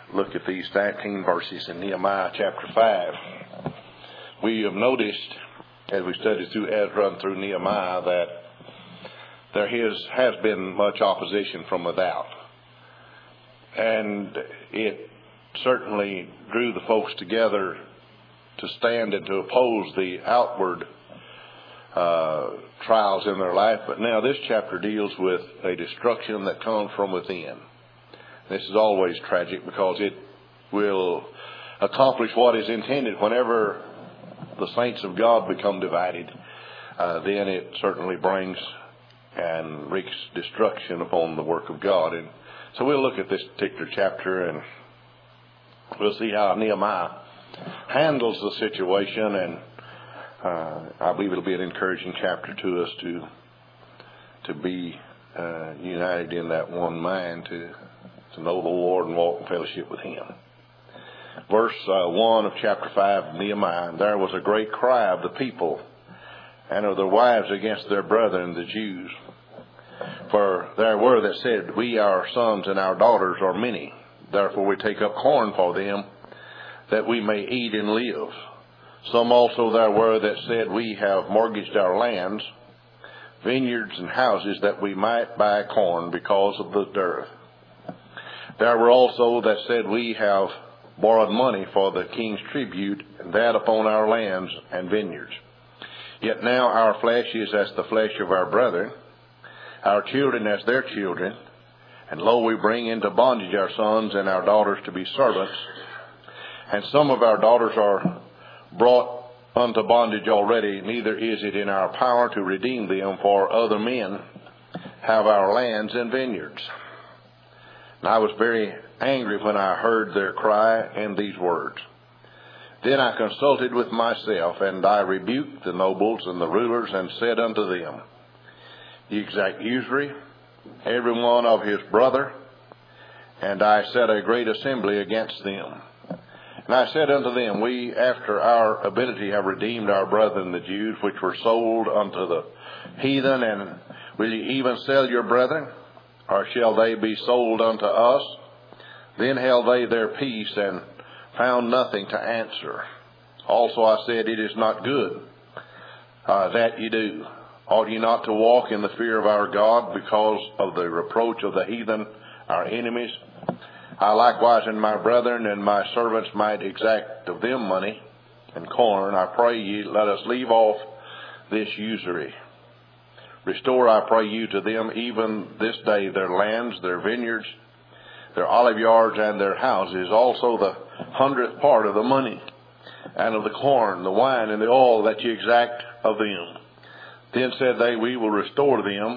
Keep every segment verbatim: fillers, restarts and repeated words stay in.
look at these nineteen verses in Nehemiah chapter five. We have noticed, as we studied through Ezra and through Nehemiah, that there has, has been much opposition from without. And it certainly drew the folks together to stand and to oppose the outward uh, trials in their life. But now this chapter deals with a destruction that comes from within. This is always tragic because it will accomplish what is intended. Whenever the saints of God become divided, uh, then it certainly brings and wreaks destruction upon the work of God. And so we'll look at this particular chapter and we'll see how Nehemiah handles the situation, and uh, I believe it'll be an encouraging chapter to us to to be uh, united in that one mind, to to know the Lord and walk in fellowship with Him. Verse uh, one of chapter five of Nehemiah: "And there was a great cry of the people and of their wives against their brethren the Jews. For there were that said, We, our sons and our daughters, are many. Therefore we take up corn for them, that we may eat and live. Some also there were that said, We have mortgaged our lands, vineyards and houses, that we might buy corn because of the dearth. There were also that said, We have borrowed money for the king's tribute, and that upon our lands and vineyards. Yet now our flesh is as the flesh of our brethren, our children as their children. And lo, we bring into bondage our sons and our daughters to be servants. And some of our daughters are brought unto bondage already, neither is it in our power to redeem them, for other men have our lands and vineyards. And I was very angry when I heard their cry and these words. Then I consulted with myself, and I rebuked the nobles and the rulers, and said unto them, Ye exact usury, every one of his brother, and I set a great assembly against them. And I said unto them, We, after our ability, have redeemed our brethren the Jews, which were sold unto the heathen, and will ye even sell your brethren, or shall they be sold unto us? Then held they their peace, and found nothing to answer. Also I said, It is not good uh, that ye do. Ought ye not to walk in the fear of our God, because of the reproach of the heathen, our enemies? I likewise and my brethren and my servants might exact of them money and corn. I pray ye, let us leave off this usury. Restore, I pray you, to them even this day their lands, their vineyards, their olive yards, and their houses, also the hundredth part of the money, and of the corn, the wine, and the oil that ye exact of them. Then said they, We will restore them,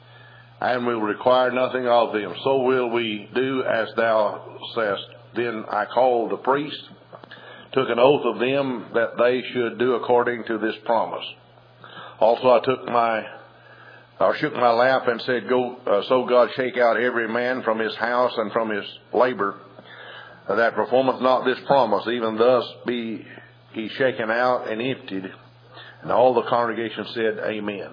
and will require nothing of them. So will we do as thou sayest. Then I called the priests, took an oath of them that they should do according to this promise. Also I took my, or shook my lap, and said, Go, uh, so God shake out every man from his house and from his labor, that performeth not this promise, even thus be he shaken out and emptied. And all the congregation said, Amen.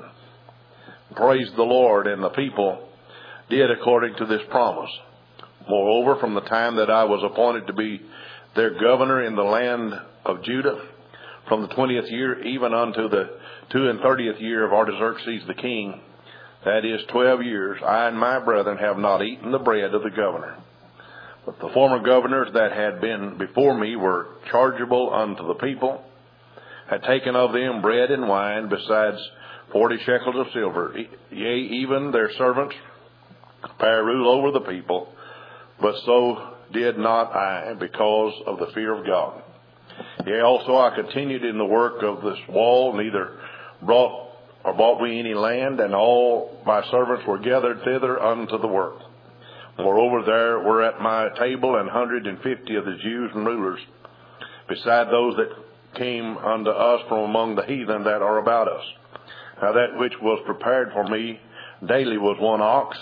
Praise the Lord. And the people did according to this promise. Moreover, from the time that I was appointed to be their governor in the land of Judah, from the twentieth year even unto the two and thirtieth year of Artaxerxes the king, that is twelve years, I and my brethren have not eaten the bread of the governor. But the former governors that had been before me were chargeable unto the people, had taken of them bread and wine, besides forty shekels of silver. Yea, even their servants bare rule over the people, but so did not I, because of the fear of God. Yea, also I continued in the work of this wall, neither brought or bought we any land, and all my servants were gathered thither unto the work. Moreover, there were at my table an hundred and fifty of the Jews and rulers, beside those that came unto us from among the heathen that are about us. Now that which was prepared for me daily was one ox,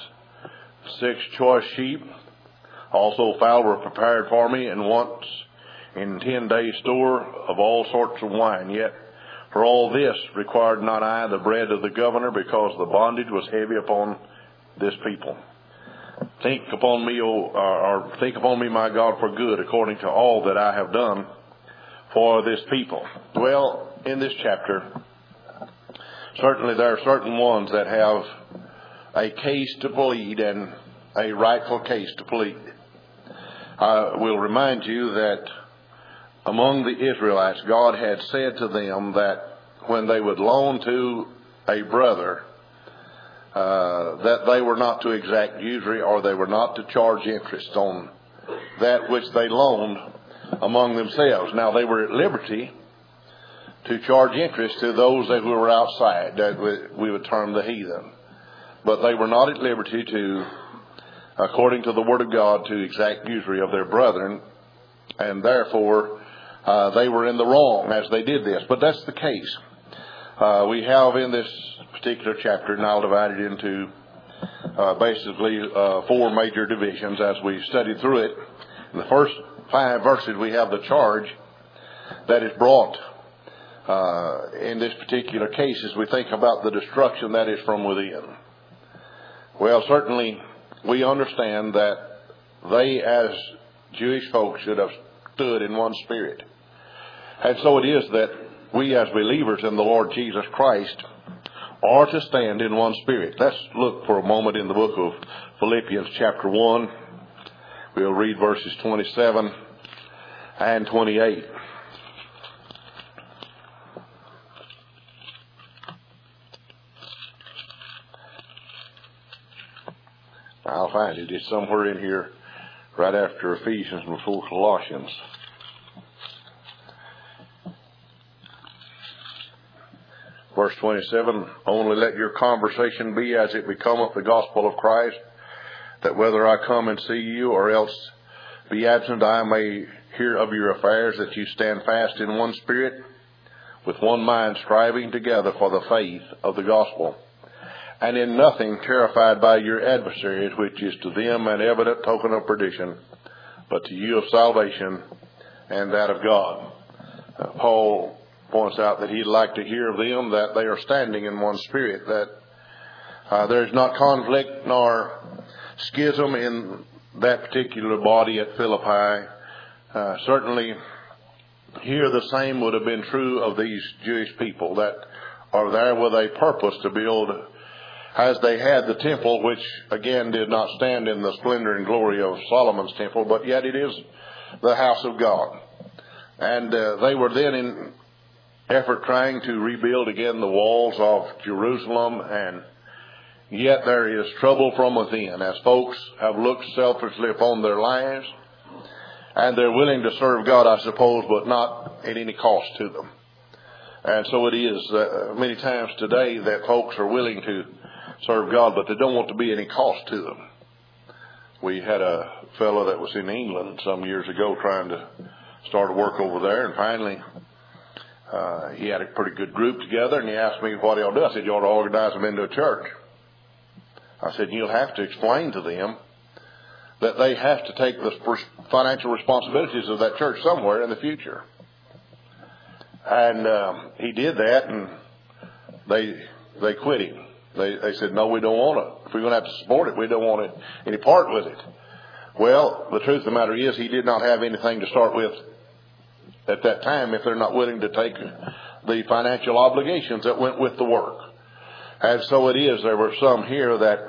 six choice sheep. Also fowl were prepared for me, and once in ten days' store of all sorts of wine. Yet for all this required not I the bread of the governor, because the bondage was heavy upon this people. think upon me, O, or think upon me, my God, for good, according to all that I have done for this people. Well, in this chapter, certainly there are certain ones that have a case to plead and a rightful case to plead. I will remind you that among the Israelites, God had said to them that when they would loan to a brother, uh, that they were not to exact usury, or they were not to charge interest on that which they loaned among themselves. Now, they were at liberty to charge interest to those that were outside, that we would term the heathen. But they were not at liberty to, according to the Word of God, to exact usury of their brethren, and therefore uh, they were in the wrong as they did this. But that's the case. Uh, we have in this particular chapter, and I'll divide it into uh, basically uh, four major divisions as we studied through it. In the first five verses, we have the charge that is brought uh, in this particular case as we think about the destruction that is from within. Well, certainly we understand that they, as Jewish folks, should have stood in one spirit. And so it is that we, as believers in the Lord Jesus Christ, are to stand in one spirit. Let's look for a moment in the book of Philippians chapter one. We'll read verses twenty-seven and twenty-eight. I'll find it. It's somewhere in here right after Ephesians and before Colossians. Verse twenty-seven, only let your conversation be as it becometh the gospel of Christ, that whether I come and see you or else be absent, I may hear of your affairs, that you stand fast in one spirit, with one mind striving together for the faith of the gospel, and in nothing terrified by your adversaries, which is to them an evident token of perdition, but to you of salvation and that of God. Uh, Paul points out that he'd like to hear of them that they are standing in one spirit, that uh, there's not conflict nor schism in that particular body at Philippi. Uh, certainly here the same would have been true of these Jewish people that are there with a purpose to build, as they had the temple, which again did not stand in the splendor and glory of Solomon's temple, but yet it is the house of God. And uh, they were then in effort trying to rebuild again the walls of Jerusalem, and yet there is trouble from within as folks have looked selfishly upon their lives, and they're willing to serve God, I suppose, but not at any cost to them. And so it is uh, many times today that folks are willing to serve God, but they don't want to be any cost to them. We had a fellow that was in England some years ago trying to start a work over there, and finally uh, he had a pretty good group together, and he asked me, what he'll do? I said, you ought to organize them into a church. I said, you'll have to explain to them that they have to take the financial responsibilities of that church somewhere in the future. And um, he did that, and they they quit him. They they said, no, we don't want it. If we're going to have to support it, we don't want it, any part with it. Well, the truth of the matter is he did not have anything to start with at that time if they're not willing to take the financial obligations that went with the work. And so it is, there were some here that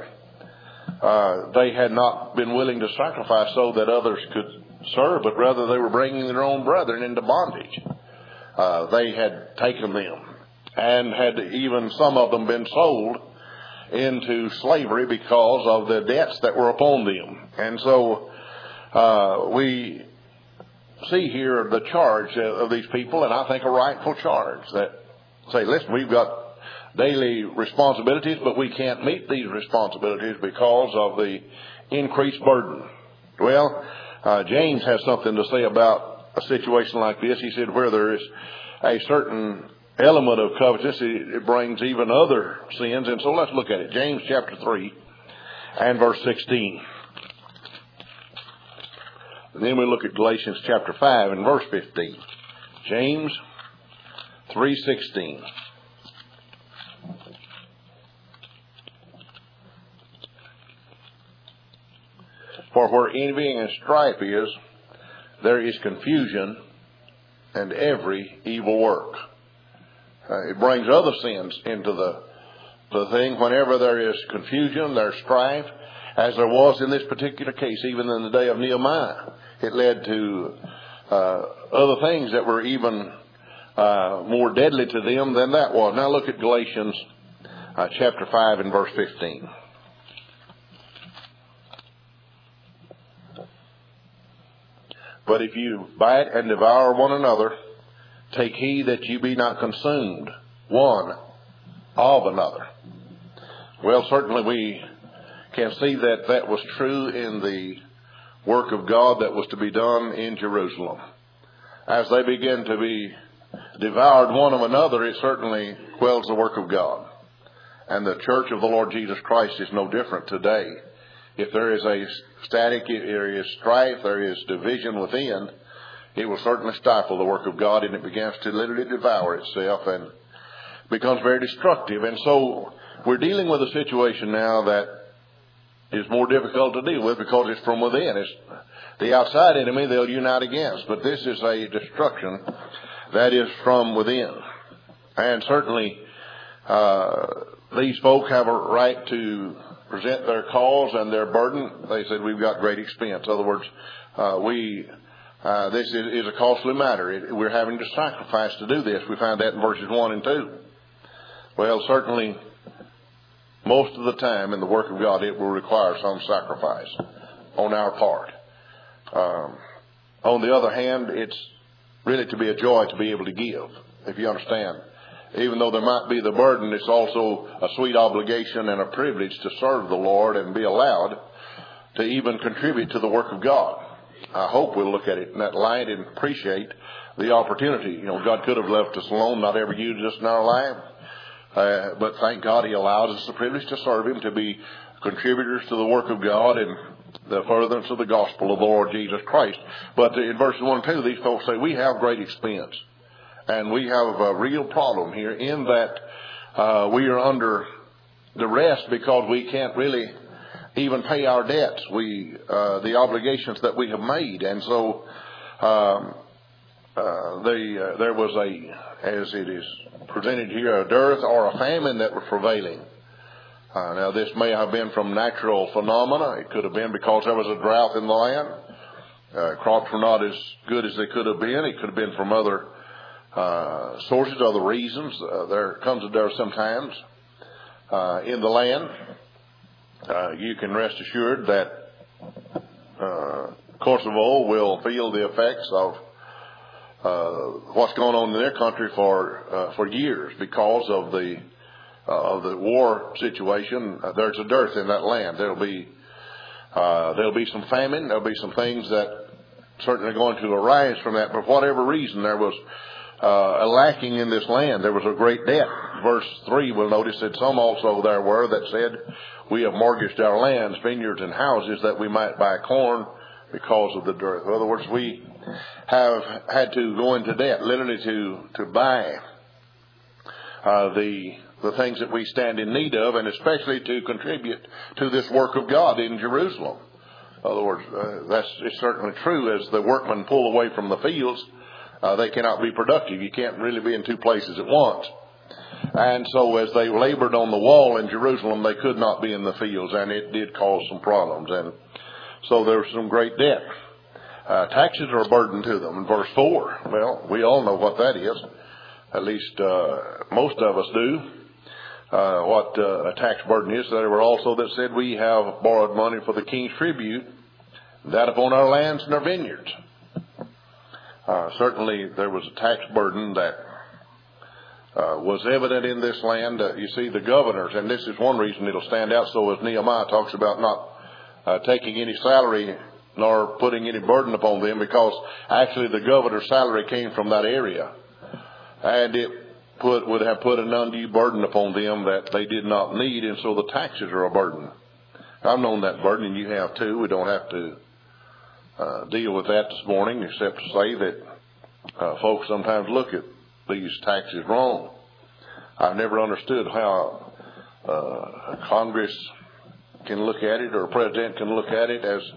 uh, they had not been willing to sacrifice so that others could serve, but rather they were bringing their own brethren into bondage. Uh, they had taken them and had even some of them been sold into slavery because of the debts that were upon them. And so uh, we see here the charge of these people, and I think a rightful charge, that say, listen, we've got daily responsibilities, but we can't meet these responsibilities because of the increased burden. Well, uh, James has something to say about a situation like this. He said, where there is a certain element of covetousness, it brings even other sins. And so let's look at it. James chapter three and verse sixteen. And then we look at Galatians chapter five and verse fifteen. James three sixteen. For where envying and strife is, there is confusion and every evil work. Uh, it brings other sins into the, the thing. Whenever there is confusion, there's strife, as there was in this particular case, even in the day of Nehemiah. It led to uh, other things that were even uh, more deadly to them than that was. Now look at Galatians uh, chapter five and verse fifteen. But if you bite and devour one another, take heed that you be not consumed one of another. Well, certainly we can see that that was true in the work of God that was to be done in Jerusalem. As they begin to be devoured one of another, it certainly quells the work of God. And the church of the Lord Jesus Christ is no different today. If there is a static, if there is strife, there is division within, it will certainly stifle the work of God, and it begins to literally devour itself and becomes very destructive. And so we're dealing with a situation now that is more difficult to deal with because it's from within. It's the outside enemy they'll unite against, but this is a destruction that is from within. And certainly uh, these folk have a right to present their cause and their burden. They said, we've got great expense. In other words, uh, we uh, this is, is a costly matter. It, we're having to sacrifice to do this. We find that in verses one and two. Well, certainly, most of the time in the work of God, it will require some sacrifice on our part. Um, on the other hand, it's really to be a joy to be able to give, if you understand. Even though there might be the burden, it's also a sweet obligation and a privilege to serve the Lord and be allowed to even contribute to the work of God. I hope we'll look at it in that light and appreciate the opportunity. You know, God could have left us alone, not ever used us in our life. Uh, but thank God He allows us the privilege to serve Him, to be contributors to the work of God and the furtherance of the gospel of the Lord Jesus Christ. But in verses one and two, these folks say, we have great expense. And we have a real problem here in that uh, we are under duress because we can't really even pay our debts, we uh, the obligations that we have made. And so um, uh, the, uh, there was a, as it is presented here, a dearth or a famine that was prevailing. Uh, now, this may have been from natural phenomena. It could have been because there was a drought in the land. Uh, crops were not as good as they could have been. It could have been from other uh, sources, other reasons. Uh, there comes a dearth sometimes uh, in the land. Uh, you can rest assured that uh, Kosovo will feel the effects of uh, what's going on in their country for uh, for years because of the uh, of the war situation. Uh, there's a dearth in that land. There'll be uh, there'll be some famine. There'll be some things that certainly are going to arise from that. But for whatever reason, there was uh, a lacking in this land. There was a great debt. Verse three, we'll notice that some also there were that said, we have mortgaged our lands, vineyards, and houses that we might buy corn because of the dearth. In other words, we have had to go into debt, literally to to buy uh, the the things that we stand in need of, and especially to contribute to this work of God in Jerusalem. In other words, uh, that's it's certainly true. As the workmen pull away from the fields, uh, they cannot be productive. You can't really be in two places at once. And so as they labored on the wall in Jerusalem, they could not be in the fields, and it did cause some problems. And so there was some great debt. Uh, taxes are a burden to them. In verse four, well, we all know what that is. At least uh, most of us do. Uh, what uh, a tax burden is. There were also that said, we have borrowed money for the king's tribute, that upon our lands and our vineyards. Uh, certainly there was a tax burden that Uh, was evident in this land. Uh, you see, the governors, and this is one reason it'll stand out so as Nehemiah talks about not uh, taking any salary nor putting any burden upon them, because actually the governor's salary came from that area, and it put would have put an undue burden upon them that they did not need, and so the taxes are a burden. I've known that burden, and you have too. We don't have to uh, deal with that this morning, except to say that uh, folks sometimes look at these taxes wrong. I've never understood how uh, Congress can look at it, or a president can look at it as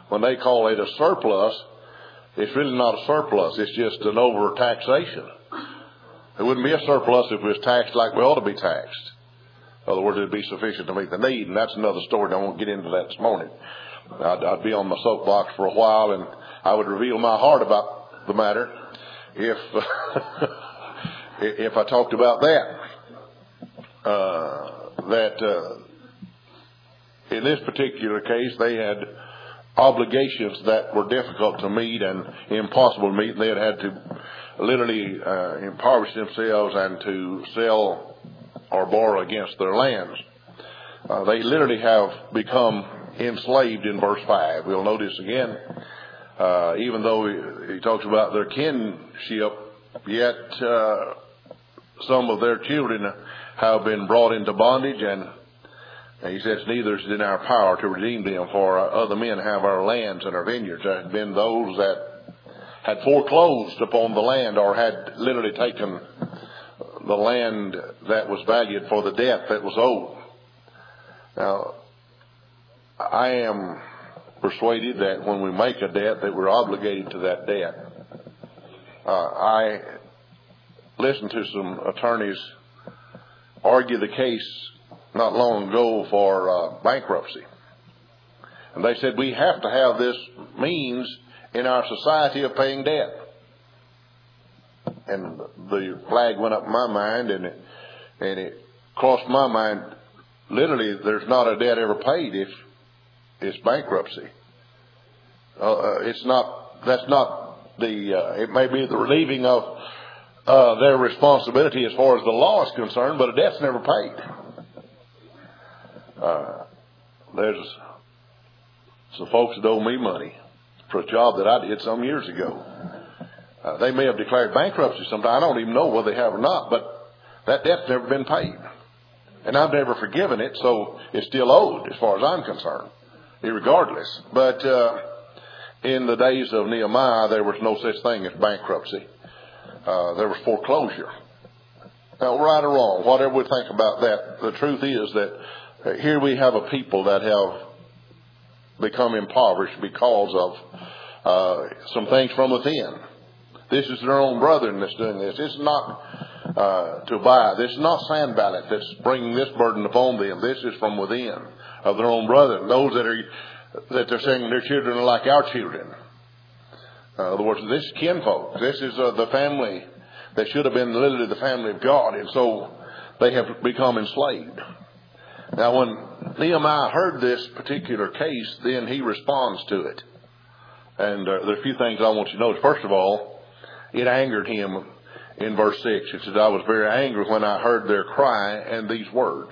when they call it a surplus, it's really not a surplus. It's just an over-taxation. It wouldn't be a surplus if it was taxed like we ought to be taxed. In other words, it would be sufficient to meet the need, and that's another story. I won't get into that this morning. I'd, I'd be on my soapbox for a while, and I would reveal my heart about the matter if if I talked about that. Uh, that uh, in this particular case, they had obligations that were difficult to meet and impossible to meet, and they had had to literally uh, impoverish themselves and to sell or borrow against their lands. Uh, they literally have become enslaved in verse five. We'll notice again, uh, even though he, he talks about their kinship, yet uh, some of their children have been brought into bondage, and he says, neither is it in our power to redeem them, for other men have our lands and our vineyards. There had been those that had foreclosed upon the land or had literally taken the land that was valued for the debt that was owed. Now, I am persuaded that when we make a debt that we're obligated to that debt. Uh, I listened to some attorneys argue the case not long ago for uh, bankruptcy. And they said we have to have this means in our society of paying debt. And the flag went up in my mind, and it, and it crossed my mind, literally there's not a debt ever paid if it's bankruptcy. Uh, uh, it's not, that's not the, uh, it may be the relieving of uh, their responsibility as far as the law is concerned, but a debt's never paid. Uh, there's some folks that owe me money for a job that I did some years ago. Uh, they may have declared bankruptcy sometime. I don't even know whether they have or not, but that debt's never been paid. And I've never forgiven it, so it's still owed as far as I'm concerned, irregardless. But uh, in the days of Nehemiah, there was no such thing as bankruptcy. Uh, there was foreclosure. Now, right or wrong, whatever we think about that, the truth is that uh, here we have a people that have become impoverished because of uh, some things from within. This is their own brethren that's doing this. This is not uh, Tobiah. This is not Sanballat that's bringing this burden upon them. This is from within of their own brethren. Those that are that they're saying their children are like our children. Uh, in other words, this is kinfolk. This is uh, the family that should have been literally the family of God, and so they have become enslaved. Now, when Nehemiah heard this particular case, then he responds to it. And uh, there are a few things I want you to notice. First of all, it angered him in verse six. It says, I was very angry when I heard their cry and these words.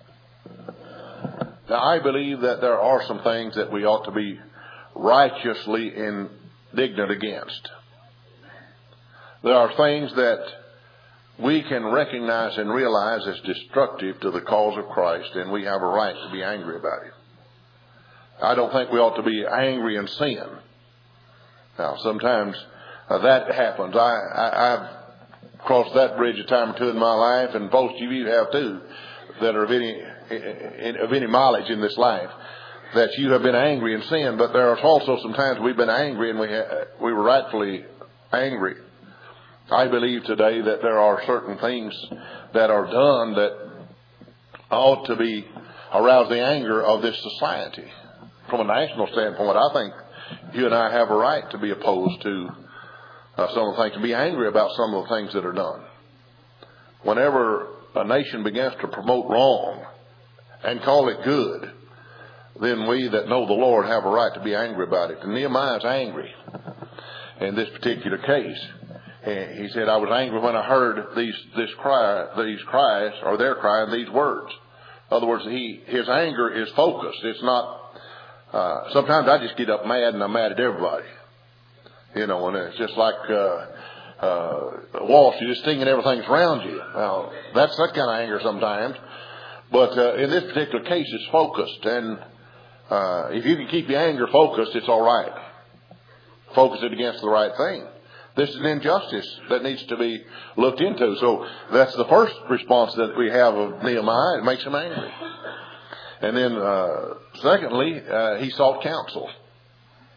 Now, I believe that there are some things that we ought to be righteously indignant against. There are things that we can recognize and realize as destructive to the cause of Christ, and we have a right to be angry about it. I don't think we ought to be angry in sin. Now, sometimes uh, that happens. I, I, I've crossed that bridge a time or two in my life, and most of you have too, that are of any, of any mileage in this life, that you have been angry in sin. But there are also some times we've been angry and we ha- we were rightfully angry. I believe today that there are certain things that are done that ought to be arouse the anger of this society. From a national standpoint, I think you and I have a right to be opposed to uh, some of the things, to be angry about some of the things that are done. Whenever a nation begins to promote wrong and call it good, then we that know the Lord have a right to be angry about it. And Nehemiah is angry in this particular case. And he said, I was angry when I heard these this cry, these cries, or their cry, and these words. In other words, he his anger is focused. It's not. Uh, sometimes I just get up mad, and I'm mad at everybody. You know, and it's just like uh, uh, Walsh. You're just thinking everything's around you. Now, that's that kind of anger sometimes. But uh, in this particular case, it's focused, and uh, if you can keep your anger focused, it's all right. Focus it against the right thing. This is an injustice that needs to be looked into. So that's the first response that we have of Nehemiah. It makes him angry. And then, uh, secondly, uh, he sought counsel.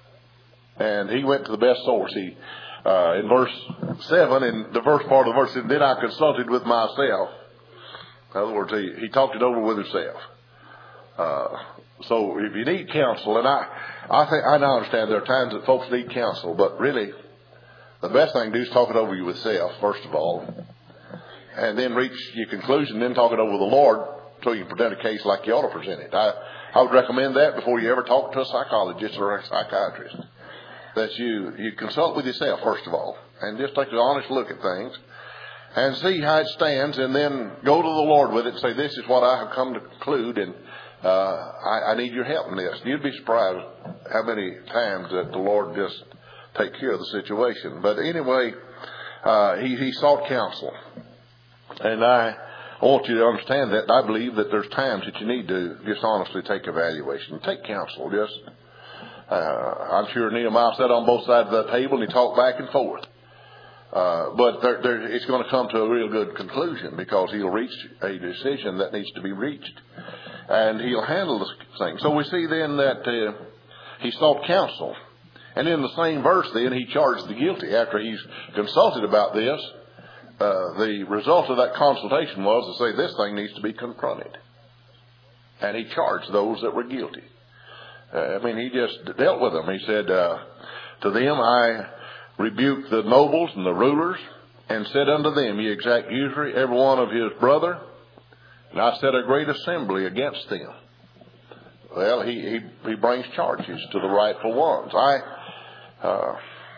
And he went to the best source. He, uh, in verse seven, in the first part of the verse, said, then I consulted with myself. In other words, he, he talked it over with himself. Uh, so if you need counsel, and I, I think, I now understand there are times that folks need counsel, but really, the best thing to do is talk it over you with self, first of all, and then reach your conclusion, then talk it over with the Lord so you can present a case like you ought to present it. I, I would recommend that before you ever talk to a psychologist or a psychiatrist, that you, you consult with yourself, first of all, and just take an honest look at things and see how it stands, and then go to the Lord with it and say, this is what I have come to conclude, and uh, I, I need your help in this. You'd be surprised how many times that the Lord just take care of the situation. But anyway, uh, he, he sought counsel. And I want you to understand that. I believe that there's times that you need to just honestly take evaluation. Take counsel. Just, uh, I'm sure Nehemiah sat on both sides of that table and he talked back and forth. Uh, but there, there, it's going to come to a real good conclusion, because he'll reach a decision that needs to be reached. And he'll handle this thing. So we see then that uh, he sought counsel. And in the same verse then, he charged the guilty. After he's consulted about this, uh, the result of that consultation was to say this thing needs to be confronted. And he charged those that were guilty. Uh, I mean, he just dealt with them. He said, uh, to them I rebuked the nobles and the rulers, and said unto them, ye exact usury, every one of his brother, and I set a great assembly against them. Well, he, he, he brings charges to the rightful ones. I, uh,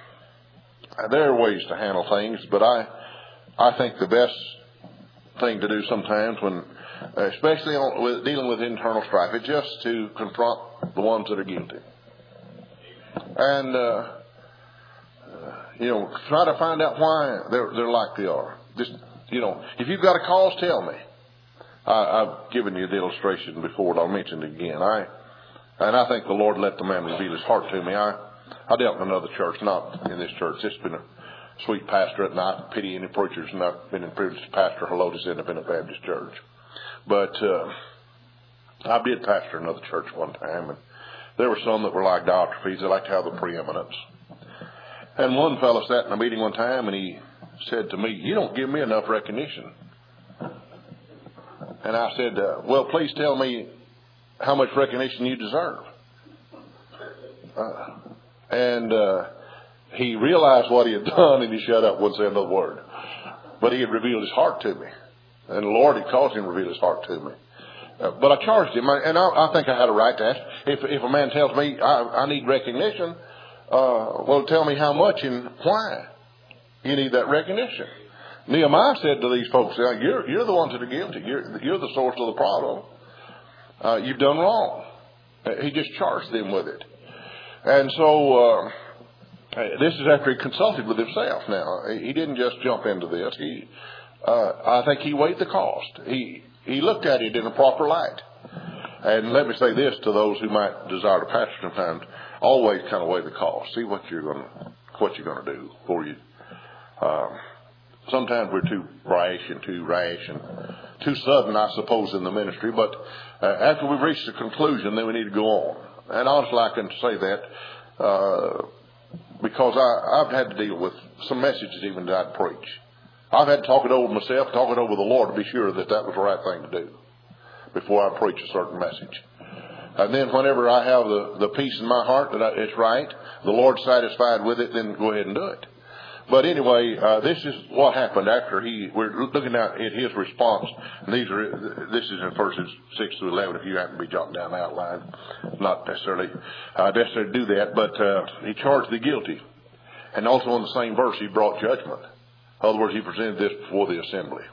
there are ways to handle things, but I, I think the best thing to do sometimes when, especially on, with dealing with internal strife, is just to confront the ones that are guilty. And, uh, you know, try to find out why they're, they're like they are. Just, you know, if you've got a cause, tell me. I, I've given you the illustration before, and I'll mention it again. I, and I think the Lord let the man reveal his heart to me. I, I dealt in another church, not in this church. It's been a sweet pastorate, and I pity any preachers, and I've been in privilege to pastor Helotes Independent Baptist Church. But uh, I did pastor another church one time, and there were some that were like Diotrephes. They like to have the preeminence. And one fellow sat in a meeting one time, and he said to me, you don't give me enough recognition. And I said, uh, well, please tell me how much recognition you deserve. Uh, and uh, he realized what he had done, and he shut up, wouldn't say another word. But he had revealed his heart to me. And the Lord had caused him to reveal his heart to me. Uh, but I charged him, and I, I think I had a right to ask. If, if a man tells me I, I need recognition, uh, well, tell me how much and why you need that recognition. Nehemiah said to these folks, you're, you're the ones that are guilty. You're, you're the source of the problem. Uh, you've done wrong. He just charged them with it. And so uh, this is after he consulted with himself now. He didn't just jump into this. He, uh, I think he weighed the cost. He, he looked at it in a proper light. And let me say this to those who might desire to pastor sometimes. Always kind of weigh the cost. See what you're going to, what you're going to do for you. Um, Sometimes we're too brash and too rash and too sudden, I suppose, in the ministry. But uh, after we've reached a conclusion, then we need to go on. And honestly, I can say that uh, because I, I've had to deal with some messages even that I'd preach. I've had to talk it over myself, talk it over with the Lord to be sure that that was the right thing to do before I preach a certain message. And then whenever I have the, the peace in my heart that I, it's right, the Lord's satisfied with it, then go ahead and do it. But anyway, uh, this is what happened after he, we're looking at his response. And these are, this is in verses six through eleven, if you happen to be jotting down the outline. Not necessarily, uh, necessarily do that, but, uh, he charged the guilty. And also in the same verse, he brought judgment. In other words, he presented this before the assembly.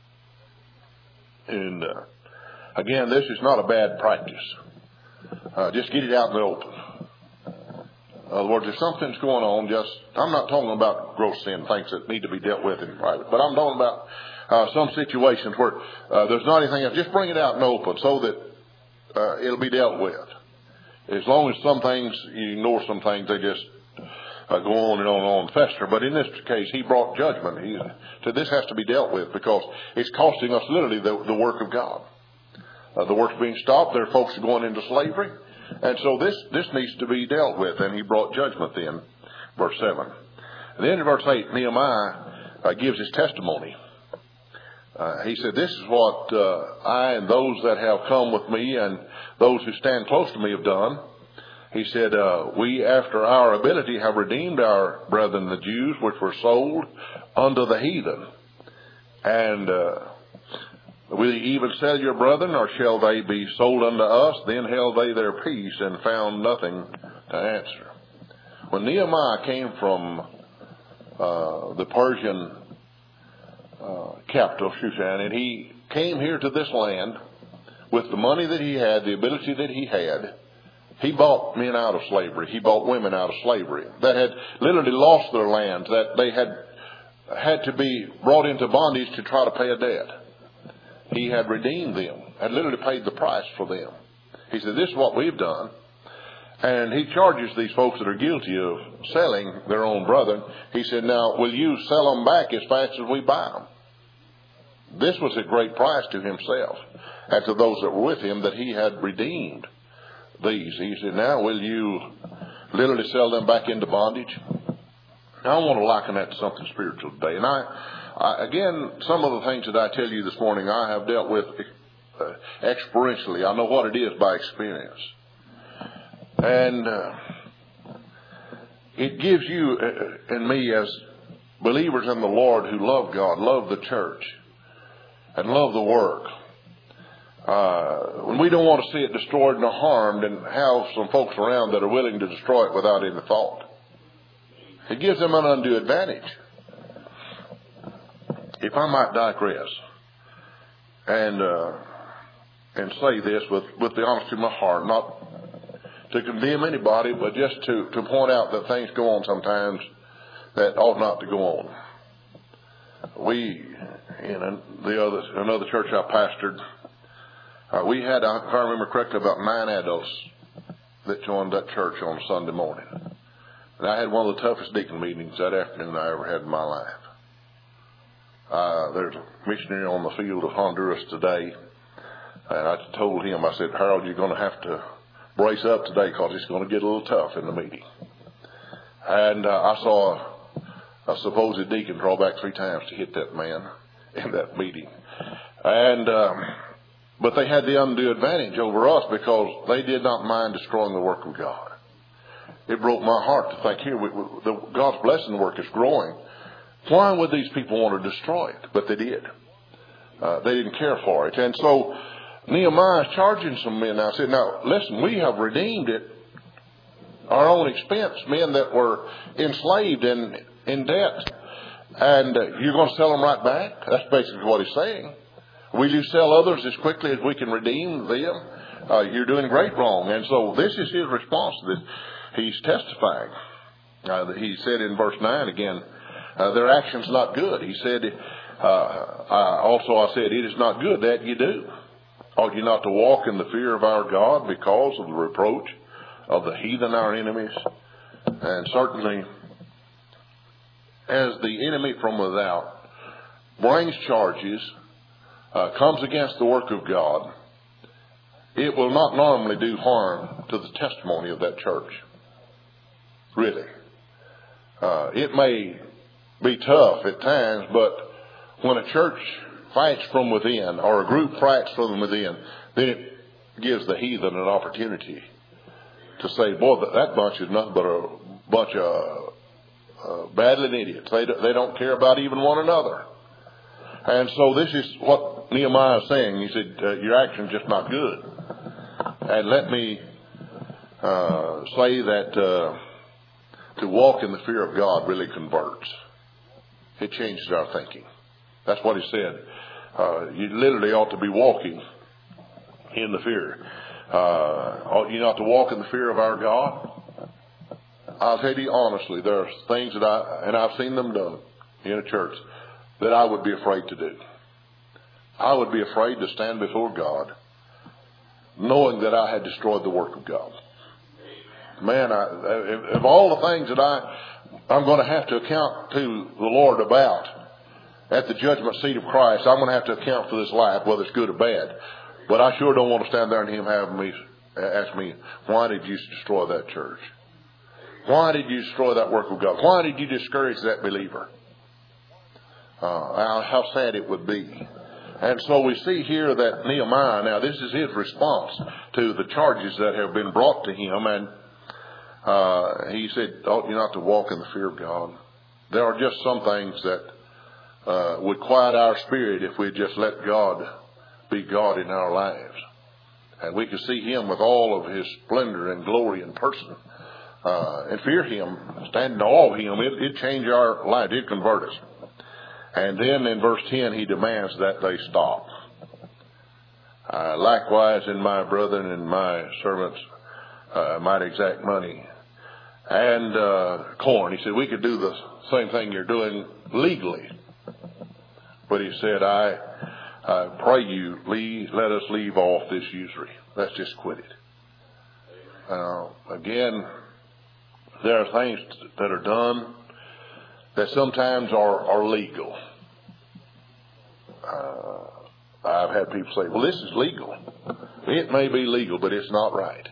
And, uh, again, this is not a bad practice. Uh, just get it out in the open. In other words, if something's going on, just, I'm not talking about gross sin, things that need to be dealt with in private, but I'm talking about uh, some situations where uh, there's not anything else. Just bring it out in the open so that uh, it'll be dealt with. As long as some things, you ignore some things, they just uh, go on and on and on and fester. But in this case, he brought judgment. He said this has to be dealt with because it's costing us literally the, the work of God. Uh, the work's being stopped. There are folks going into slavery. And so this, this needs to be dealt with. And he brought judgment then, verse seven. And then in verse eight, Nehemiah uh, gives his testimony. Uh, he said, this is what uh, I and those that have come with me and those who stand close to me have done. He said, uh, we, after our ability, have redeemed our brethren, the Jews, which were sold unto the heathen. And uh, will ye even sell your brethren, or shall they be sold unto us? Then held they their peace and found nothing to answer. When Nehemiah came from uh, the Persian uh, capital, Shushan, and he came here to this land with the money that he had, the ability that he had, he bought men out of slavery. He bought women out of slavery that had literally lost their lands, that they had had to be brought into bondage to try to pay a debt. He had redeemed them, had literally paid the price for them. He said, this is what we've done. And he charges these folks that are guilty of selling their own brethren. He said, now, will you sell them back as fast as we buy them? This was a great price to himself and to those that were with him, that he had redeemed these. He said, now will you literally sell them back into bondage? Now, I want to liken that to something spiritual today. And I, I again, some of the things that I tell you this morning, I have dealt with uh, experientially. I know what it is by experience. And uh, it gives you uh, and me as believers in the Lord who love God, love the church, and love the work, Uh, when we don't want to see it destroyed nor harmed, and have some folks around that are willing to destroy it without any thought. It gives them an undue advantage. If I might digress and uh, and say this with, with the honesty of my heart, not to condemn anybody, but just to, to point out that things go on sometimes that ought not to go on. We, in the other another church I pastored, Uh, we had, if I remember correctly, about nine adults that joined that church on Sunday morning. And I had one of the toughest deacon meetings that afternoon I ever had in my life. Uh, there's a missionary on the field of Honduras today. And I told him, I said, Harold, you're going to have to brace up today because it's going to get a little tough in the meeting. And uh, I saw a supposed deacon draw back three times to hit that man in that meeting. And Um, But they had the undue advantage over us because they did not mind destroying the work of God. It broke my heart to think, here, we, we, the, God's blessing work is growing. Why would these people want to destroy it? But they did. Uh, they didn't care for it. And so Nehemiah is charging some men now. I said, now, listen, we have redeemed it, our own expense, men that were enslaved and in debt. And uh, you're going to sell them right back? That's basically what he's saying. Will you sell others as quickly as we can redeem them? Uh, you're doing great wrong. And so this is his response to this. He's testifying. Uh, he said in verse nine again, uh, their action's not good. He said, uh, I, also I said, it is not good that you do. Ought you not to walk in the fear of our God because of the reproach of the heathen, our enemies? And certainly, as the enemy from without brings charges, Uh, comes against the work of God, it will not normally do harm to the testimony of that church. Really. Uh, it may be tough at times, but when a church fights from within, or a group fights from within, then it gives the heathen an opportunity to say, boy, that, that bunch is nothing but a bunch of uh, battling idiots. They, they don't care about even one another. And so this is what Nehemiah is saying. He said, uh, your action's just not good. And let me uh, say that uh, to walk in the fear of God really converts. It changes our thinking. That's what he said. Uh, you literally ought to be walking in the fear. Uh, ought you not to walk in the fear of our God? I'll tell you honestly, there are things that I, and I've seen them done in a church, that I would be afraid to do. I would be afraid to stand before God knowing that I had destroyed the work of God. Man, I, of all the things that I, I'm going to have to account to the Lord about at the judgment seat of Christ, I'm going to have to account for this life, whether it's good or bad. But I sure don't want to stand there and him have me ask me, why did you destroy that church? Why did you destroy that work of God? Why did you discourage that believer? Uh, how sad it would be. And so we see here that Nehemiah, now this is his response to the charges that have been brought to him. And uh, he said, ought you not to walk in the fear of God? There are just some things that uh, would quiet our spirit if we just let God be God in our lives. And we could see him with all of his splendor and glory in person. Uh, and fear him, stand in awe of him. It, it'd change our life. It'd convert us. And then in verse ten, he demands that they stop. Uh, likewise, in my brethren and my servants uh, might exact money and uh, corn. He said, we could do the same thing you're doing legally. But he said, I, I pray you, leave, let us leave off this usury. Let's just quit it. Uh, again, there are things that are done that sometimes are, are legal. Uh, I've had people say, well, this is legal. It may be legal, but it's not right.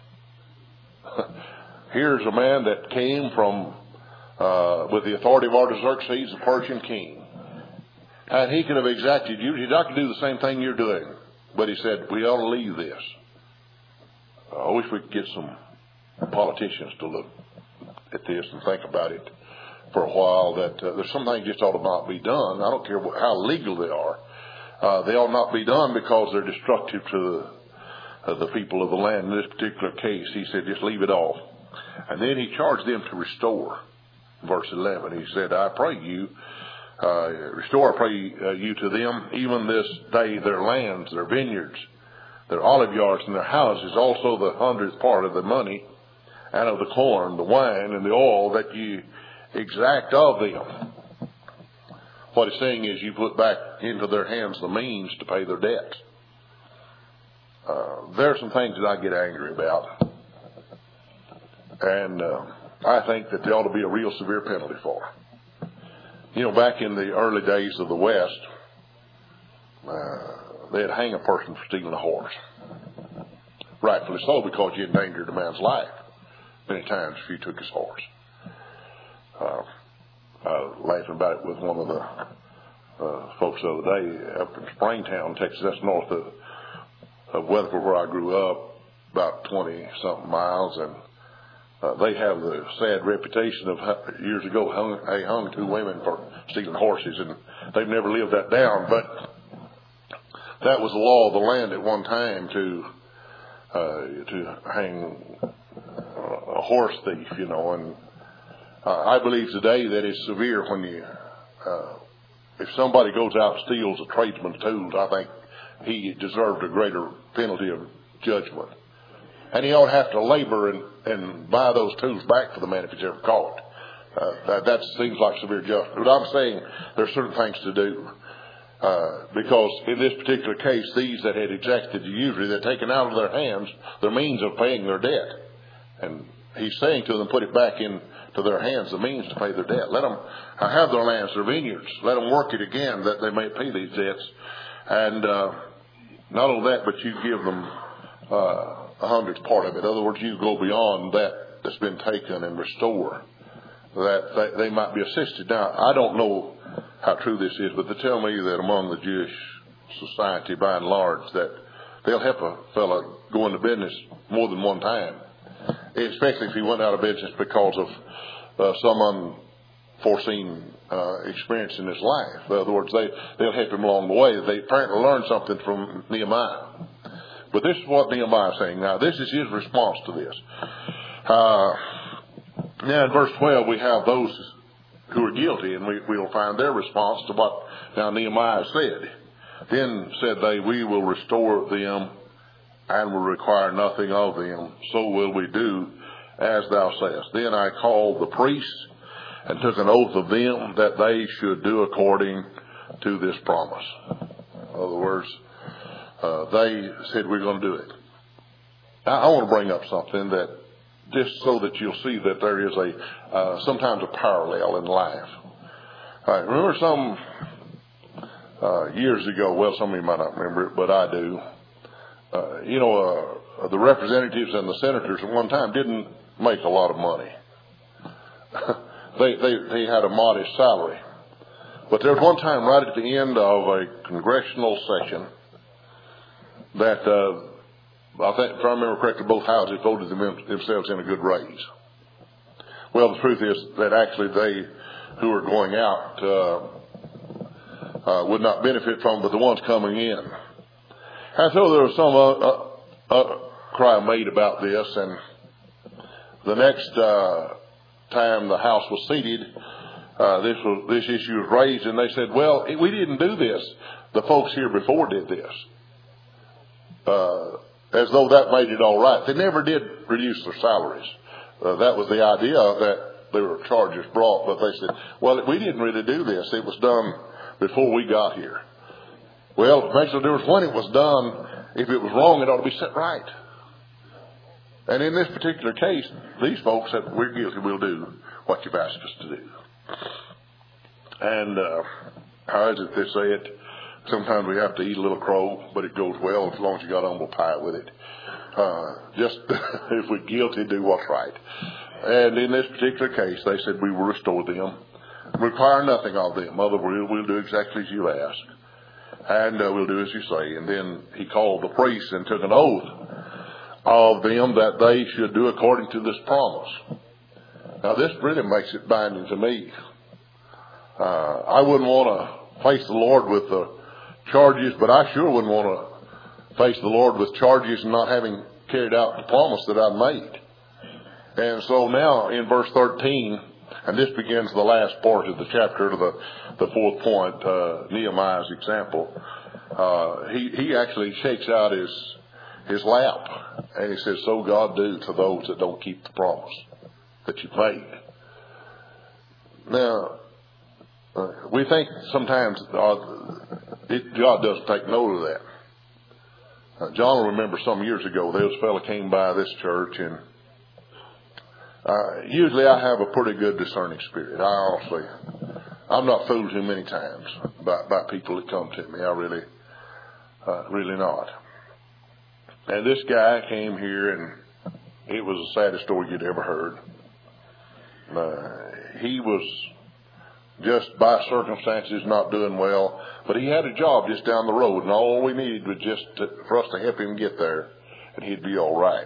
Here's a man that came from, uh, with the authority of Artaxerxes, the Persian king. And he could have exacted you. He'd like to do the same thing you're doing. But he said, we ought to leave this. I wish we could get some politicians to look at this and think about it for a while, that uh, there's some things just ought to not be done. I don't care what, how legal they are. Uh, they ought not be done because they're destructive to the, uh, the people of the land. In this particular case, he said, just leave it off. And then he charged them to restore. Verse eleven, he said, I pray you, uh, restore, I pray uh, you to them, even this day, their lands, their vineyards, their olive yards, and their houses, also the hundredth part of the money, and of the corn, the wine, and the oil that you exact of them. What he's saying is you put back into their hands the means to pay their debts. Uh, there are some things that I get angry about. And uh, I think that there ought to be a real severe penalty for. You know, back in the early days of the West, uh, they'd hang a person for stealing a horse. Rightfully so, because you endangered a man's life many times if you took his horse. Uh, I was laughing about it with one of the uh, folks the other day up in Springtown, Texas. That's north of, of Weatherford, where I grew up, about twenty-something miles. And uh, they have the sad reputation of years ago hung, they hung two women for stealing horses, and they've never lived that down. But that was the law of the land at one time, to uh, to hang a horse thief, you know, and Uh, I believe today that it's severe when you, uh, if somebody goes out and steals a tradesman's tools, I think he deserved a greater penalty of judgment. And he ought to have to labor and, and buy those tools back for the man if he's ever caught. Uh, that, that seems like severe justice. But I'm saying there's certain things to do. Uh, because in this particular case, these that had exacted the usury, they'd taken out of their hands their means of paying their debt. And he's saying to them, put it back in to their hands, the means to pay their debt. Let them have their lands, their vineyards. Let them work it again that they may pay these debts. And uh, not only that, but you give them uh, a hundredth part of it. In other words, you go beyond that that's been taken and restore that they, they might be assisted. Now, I don't know how true this is, but they tell me that among the Jewish society, by and large, that they'll help a fellow go into business more than one time, especially if he went out of business because of uh, some unforeseen uh, experience in his life. In other words, they, they'll help him along the way. They apparently learned something from Nehemiah. But this is what Nehemiah is saying. Now, this is his response to this. Uh, now, in verse twelve, we have those who are guilty, and we, we'll find their response to what now Nehemiah said. Then said they, we will restore them and will require nothing of them. So will we do as thou sayest. Then I called the priests and took an oath of them that they should do according to this promise. In other words, uh, they said, we're going to do it. Now, I want to bring up something that just so that you'll see that there is a uh, sometimes a parallel in life. All right, remember some uh, years ago, well, some of you might not remember it, but I do. Uh, you know, the representatives and the senators at one time didn't make a lot of money. they, they, they had a modest salary. But there was one time right at the end of a congressional session that, uh, I think, if I remember correctly, both houses voted them, themselves in a good raise. Well, the truth is that actually they who were going out uh, uh, would not benefit from it, but the ones coming in. And so there was some uh, uh, uh, cry made about this, and the next uh, time the House was seated, uh, this was this issue was raised, and they said, "Well, we didn't do this. The folks here before did this," uh, as though that made it all right. They never did reduce their salaries. Uh, that was the idea that there were charges brought, but they said, "Well, we didn't really do this. It was done before we got here." Well, it makes no difference when it was done. If it was wrong, it ought to be set right. And in this particular case, these folks said, "We're guilty. We'll do what you've asked us to do." And uh, how is it they say it? Sometimes we have to eat a little crow, but it goes well as long as you got humble pie with it. Uh, just if we're guilty, do what's right. And in this particular case, they said, "We will restore them, require nothing of them. Other words, we'll do exactly as you ask. And uh, we'll do as you say." And then he called the priests and took an oath of them that they should do according to this promise. Now, this really makes it binding to me. Uh, I wouldn't want to face the Lord with the charges, but I sure wouldn't want to face the Lord with charges and not having carried out the promise that I made. And so now in verse thirteen, and this begins the last part of the chapter, the, the fourth point, uh, Nehemiah's example. Uh, he, he actually shakes out his, his lap, and he says, "So God do to those that don't keep the promise that you made." Now, uh, we think sometimes uh, it, God doesn't take note of that. Uh, John will remember some years ago, there was a fellow came by this church, and Uh, usually I have a pretty good discerning spirit. I honestly, I'm not fooled too many times by, by people that come to me. I really, uh, really not. And this guy came here, and it was the saddest story you'd ever heard. Uh, he was just by circumstances not doing well, but he had a job just down the road, and all we needed was just to, for us to help him get there, and he'd be all right.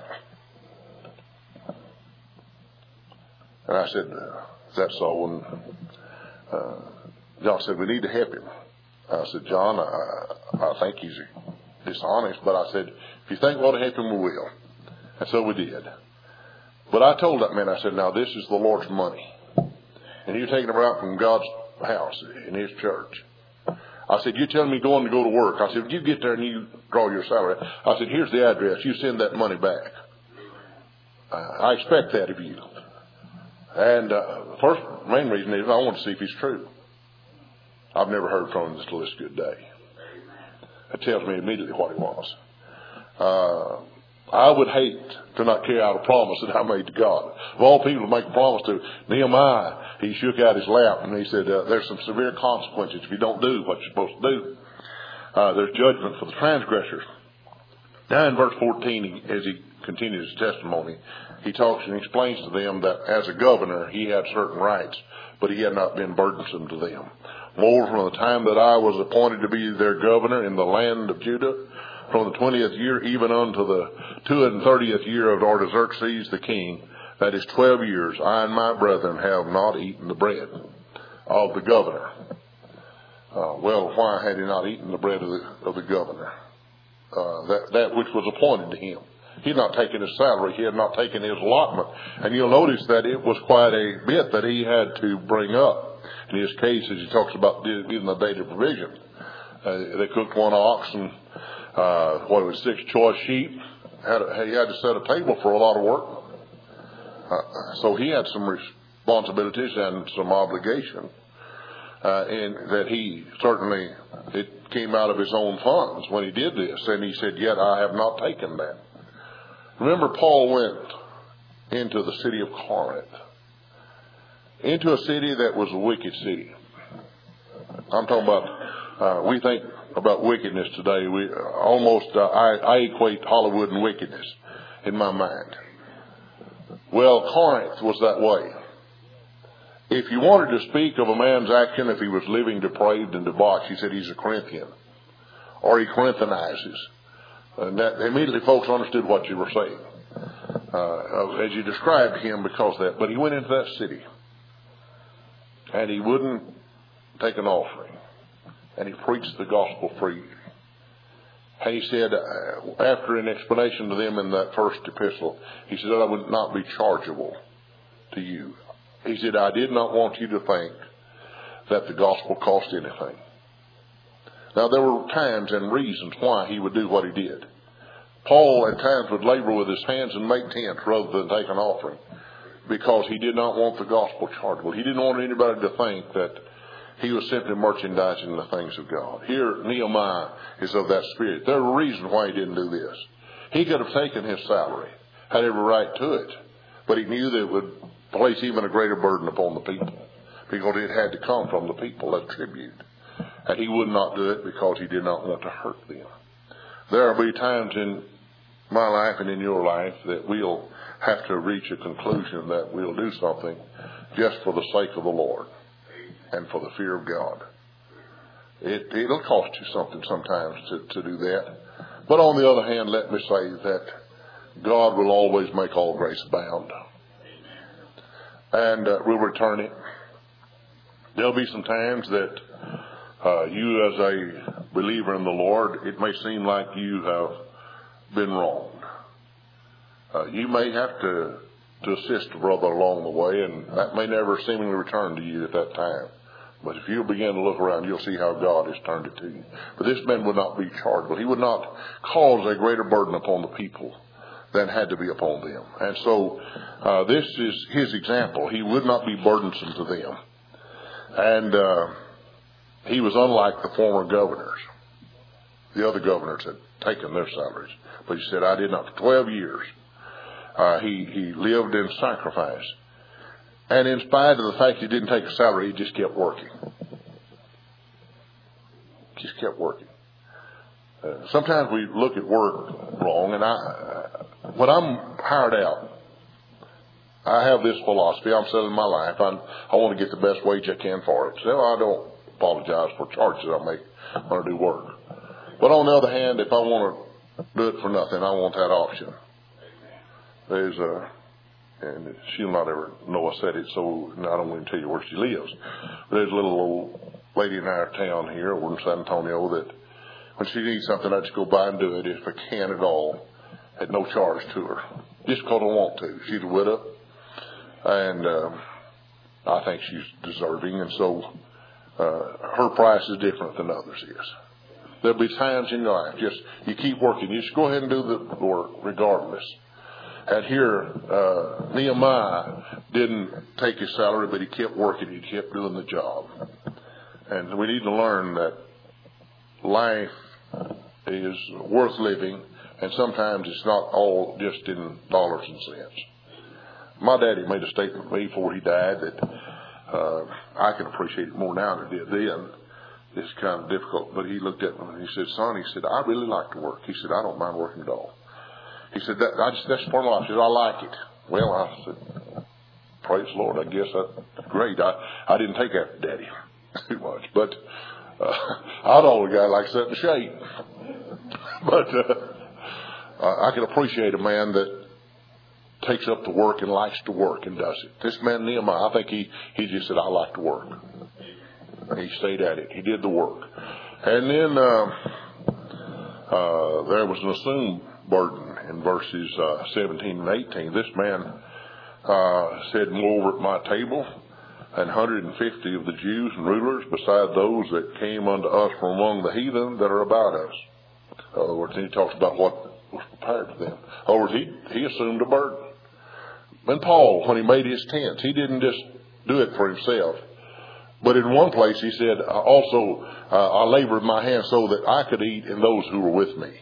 And I said, uh, "Is that so?" And uh, John said, "We need to help him." I said, "John, I, I think he's dishonest, but I said, if you think we ought to help him, we will." And so we did. But I told that man, I said, "Now this is the Lord's money, and you're taking it out from God's house in His church." I said, "You're telling me going to go to work." I said, "If you get there and you draw your salary," I said, "Here's the address. You send that money back. Uh, I expect that of you." And uh, the first main reason is I want to see if he's true. I've never heard from him until this good day. It tells me immediately what he was. Uh, I would hate to not carry out a promise that I made to God. Of all people to make a promise to Nehemiah, he shook out his lap and he said, uh, "There's some severe consequences if you don't do what you're supposed to do. Uh, there's judgment for the transgressors." Now in verse fourteen, he, as he continues his testimony, he talks and explains to them that as a governor, he had certain rights, but he had not been burdensome to them. "Moreover, from the time that I was appointed to be their governor in the land of Judah, from the twentieth year even unto the two and thirtieth year of Artaxerxes the king, that is twelve years, I and my brethren have not eaten the bread of the governor." Uh, well, why had he not eaten the bread of the, of the governor? Uh, that, that which was appointed to him. He had not taken his salary. He had not taken his allotment. And you'll notice that it was quite a bit that he had to bring up. In his case, as he talks about even the day of provision, uh, they cooked one ox and uh, what was six choice sheep. Had a, he had to set a table for a lot of work. Uh, so he had some responsibilities and some obligation. Uh, and that he certainly, it came out of his own funds when he did this. And he said, "Yet I have not taken that." Remember, Paul went into the city of Corinth, into a city that was a wicked city. I'm talking about, uh, we think about wickedness today. We almost, uh, I, I equate Hollywood and wickedness. in my mind. Well, Corinth was that way. If you wanted to speak of a man's action, if he was living depraved and debauched, he said he's a Corinthian, or he Corinthianizes. And that immediately folks understood what you were saying uh, as you described him because of that. But he went into that city, and he wouldn't take an offering, and he preached the gospel freely. And he said, uh, after an explanation to them in that first epistle, he said, I would not be chargeable to you. He said, I did not want you to think that the gospel cost anything. Now, there were times and reasons why he would do what he did. Paul at times would labor with his hands and make tents rather than take an offering because he did not want the gospel chargeable. He didn't want anybody to think that he was simply merchandising the things of God. Here, Nehemiah is of that spirit. There are reasons why he didn't do this. He could have taken his salary, had every right to it, but he knew that it would place even a greater burden upon the people because it had to come from the people as tribute. And he would not do it because he did not want to hurt them. There will be times in my life and in your life that we'll have to reach a conclusion that we'll do something just for the sake of the Lord and for the fear of God. It, it'll cost you something sometimes to, to do that. But on the other hand, let me say that God will always make all grace abound. And uh, we'll return it. There'll be some times that uh, you as a believer in the Lord, it may seem like you have been wronged. Uh, you may have to to assist a brother along the way, and that may never seemingly return to you at that time. But if you begin to look around, you'll see how God has turned it to you. But this man would not be chargeable. He would not cause a greater burden upon the people than had to be upon them. And so uh, this is his example. He would not be burdensome to them. And uh, he was unlike the former governors. The other governors had taken their salaries. But he said, I did not. For twelve years, uh, he, he lived in sacrifice. And in spite of the fact he didn't take a salary, he just kept working. Just kept working. Uh, sometimes we look at work wrong, and I, when I'm hired out, I have this philosophy. I'm selling my life. I'm, I want to get the best wage I can for it. So I don't apologize for charges I make when I do work. But on the other hand, if I want to do it for nothing, I want that option. There's a, and she'll not ever know I said it, so I don't want to tell you where she lives. But there's a little old lady in our town here over in San Antonio that when she needs something, I just go by and do it if I can at all, at no charge to her, just because I want to. She's a widow, and um, I think she's deserving, and so uh, her price is different than others is. There'll be times in your life, just you keep working. You just go ahead and do the work regardless. And here, uh, Nehemiah didn't take his salary, but he kept working. He kept doing the job. And we need to learn that life is worth living, and sometimes it's not all just in dollars and cents. My daddy made a statement to me before he died that uh, I can appreciate it more now than I did then. It's kind of difficult, but he looked at me and he said, son, he said, I really like to work. He said, I don't mind working at all. He said, that, I just, that's part of life. He said, I like it. Well, I said, praise the Lord. I guess that's great. I, I didn't take after Daddy too much, but uh, I'd always a guy like set in the shade. But uh, I can appreciate a man that takes up the work and likes to work and does it. This man, Nehemiah, I think he, he just said, I like to work. He stayed at it. He did the work. And then uh, uh, there was an assumed burden in verses uh, seventeen and eighteen. This man uh, said, moreover at my table, and one hundred fifty of the Jews and rulers, beside those that came unto us from among the heathen that are about us. In other words, he talks about what was prepared for them. In other words, he, he assumed a burden. And Paul, when he made his tents, he didn't just do it for himself. But in one place he said, also, uh, I labored my hands so that I could eat and those who were with me.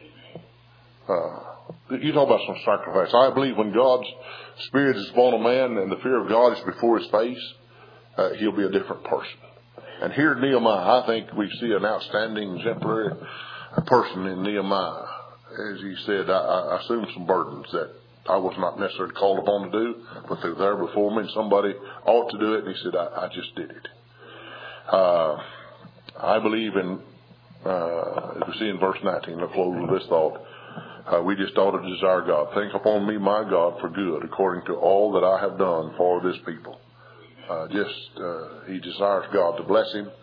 Uh, you talk about some sacrifice. I believe when God's Spirit is upon a man and the fear of God is before his face, uh, he'll be a different person. And here Nehemiah, I think we see an outstanding, exemplary person in Nehemiah. as he said, I, I assumed some burdens that I was not necessarily called upon to do, but they were there before me, and somebody ought to do it, and he said, I, I just did it. Uh, I believe in, uh, as we see in verse nineteen, I'll close with this thought. Uh, we just ought to desire God. Think upon me, my God, for good, according to all that I have done for this people. Uh, just, uh, he desires God to bless him.